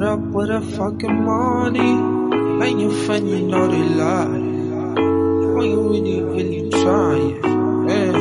Put up with the fucking money. Ain't your friend, you know they lie. When you really trying, yeah.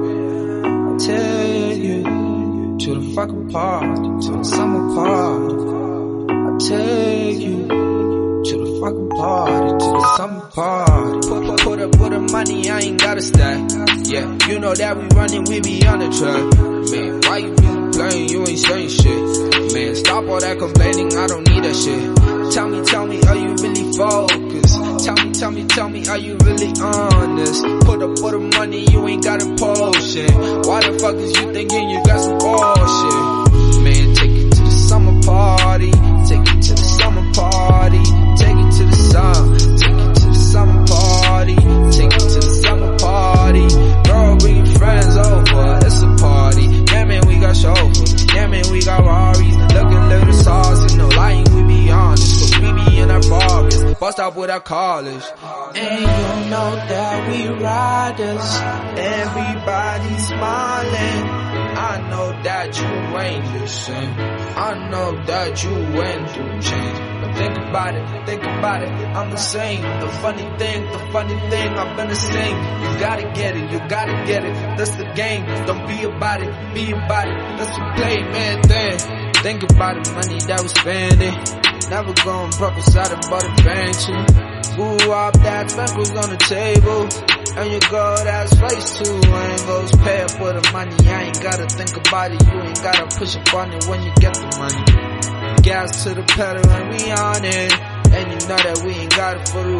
I tell you, to the fucking party, to the summer party. I tell you, to the fucking party, to the summer party. Put up with the money, I ain't gotta stack. Yeah, you know that we running, we be on the track. Man, why you really playing? You ain't saying shit. Man, stop all that complaining, I don't need that shit. Tell me, are you really focused? Tell me, are you really honest? Put up for the money, you ain't got a potion. Why the fuck is you thinking you got some bullshit? Man, take it to the summer party. Take it to the summer party. Take it to the sun. Take it to the summer party. Take it to the summer party. Girl, bring your friends over, it's a party. Yeah man, we got chauffeurs. Yeah man, we got Rarries. Looking little saucy, no lying, we be honest. Cause we be in our barbers, bust out with our college. And you know that we riders. Everybody smiling. I know that you ain't the same. I know that you went through change. But think about it, I'm the same. The funny thing, I've been the same. You gotta get it, that's the game. Don't be about it, that's the play, man, thing. Think about the money that we spending. Never going prophesy about a Bentley. Blew up that freckles on the table. And your girl that's face too angles. Pay up for the money, I ain't gotta think about it. You ain't gotta push up on it when you get the money. Gas to the pedal and we on it. And you know that we ain't got it for the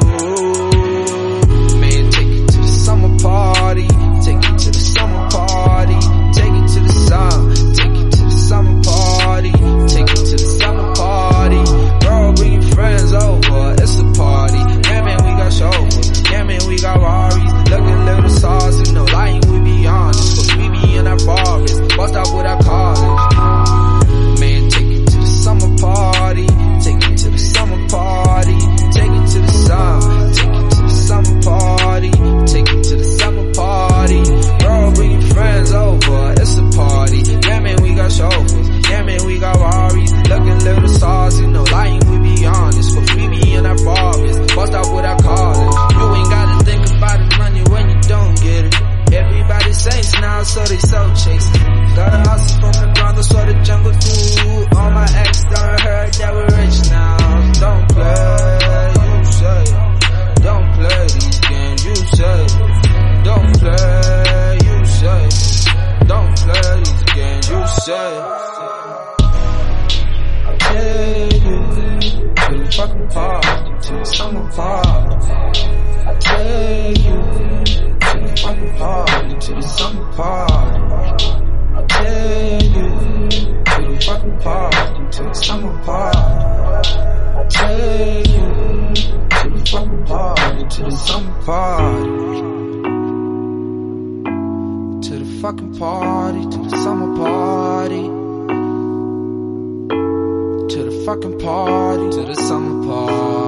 road. Man, take it to the summer party. Take it to the summer party. Take it to the sun. Take it to the summer party. Take it to the summer party. Girl, bring your friends over, it's a party. Yeah man, we got chauffeurs. Yeah man, we got Rarries. Looking little saucy, no lying, we be honest. Cause we be in our barbers, bust out with our college. Man, take it to the summer party. Take it to the summer party. Take it to the sun. Take it to the summer party. Take it to the summer party. Girl, bring your friends over, it's a party. Yeah man, we got chauffeurs. Yeah man, we got Rarries. Looking little saucy, no lying, we be honest. Cause we be in our barbers, bust out with our college. You ain't gotta think about the money when you don't get it. Everybody saints now, so they so chasing. Gotta hustle from the ground, that's what the jungle do. All my ex done heard that we're rich now. Don't play, you say. Don't play these games, you say. Don't play, you say. Don't play these games, you say. I tell you, to the fucking party, to the summer party. I tell you, to the fucking party, to the summer party. I tell you, to the fucking party, to the summer party. I tell you, to the fucking party, to the summer party. To the fucking party, to the summer party. To the fucking party, to the summer party.